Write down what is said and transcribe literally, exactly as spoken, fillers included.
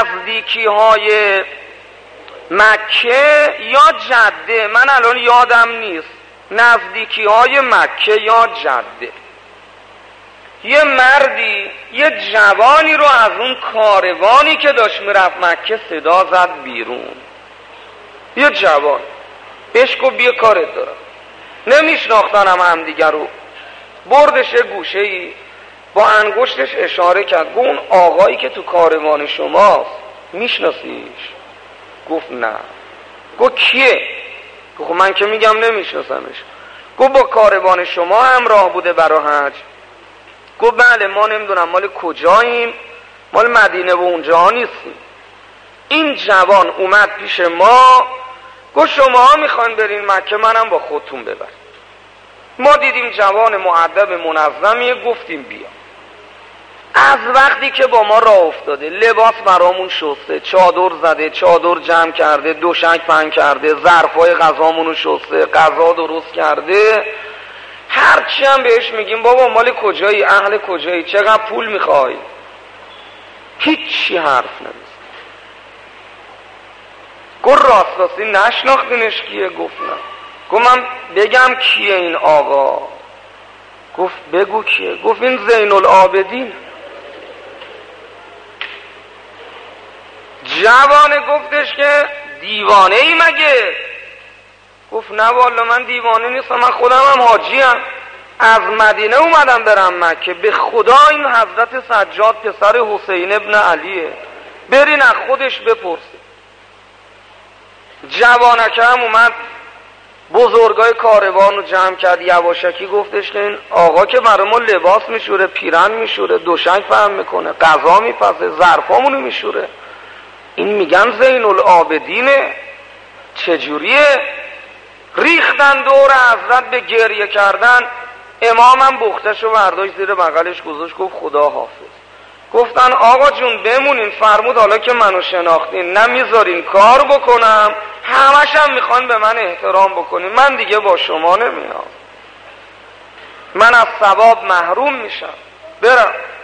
نزدیکی های مکه یا جده، من الان یادم نیست، نزدیکی های مکه یا جده، یه مردی یه جوانی رو از اون کاروانی که داشت میرفت مکه صدا زد بیرون. یه جوان بهش گفت بیا کارت دارم. نمیشناختن هم هم دیگر رو. بردش گوشه ای با انگشتش اشاره کرد، گفت اون آقایی که تو کاروان شماست میشناسیش؟ گفت نه. گفت کیه؟ گفت من که میگم نمیشناسمش. گفت با کاروان شما همراه بوده برای حج؟ گفت بله. ما نمیدونم مال کجاییم، مال مدینه و اونجا نیستیم. این جوان اومد پیش ما، گفت شما میخواین برین مکه، منم با خودتون ببرید. ما دیدیم جوان مؤدب منظمیه، گفتیم بیا. از وقتی که با ما راه افتاده لباس برامون شسته، چادر زده، چادر جمع کرده، دوشک پهن کرده، ظرفای غذامونو شسته، غذا درست کرده. هرچی هم بهش میگیم بابا مال کجایی، اهل کجایی، چقدر پول میخوای، هیچی حرف نمیزنه. گفت راست راستی نشناختینش کیه؟ گفت نه. گفت من بگم کیه این آقا؟ گفت بگو کیه. گفت این زین العابدین. جوانه گفتش که دیوانه ای مگه؟ گفت نه والا من دیوانه نیستم، من خودم هم حاجیم، از مدینه اومدم برم مکه. به خدا این حضرت سجاد پسر حسین ابن علیه، برین از خودش بپرسید. جوانکه هم اومد بزرگای کاروان رو جمع کرد، یواشکی گفتش که این آقا که برای ما لباس میشوره، پیرن میشوره، دوشک فهم میکنه، غذا میپزه، ظرفامونو میشوره، این میگن زین العابدینه، چجوریه؟ ریختن دور حضرت به گریه کردن. امامم بختشو برداشت زیر بغلش گذاشت، گفت خدا حافظ. گفتن آقا جون بمونین. فرمود حالا که منو شناختین نمیذارین کار بکنم، همش هم میخوان به من احترام بکنین، من دیگه با شما نمیام، من از ثواب محروم میشم، برم.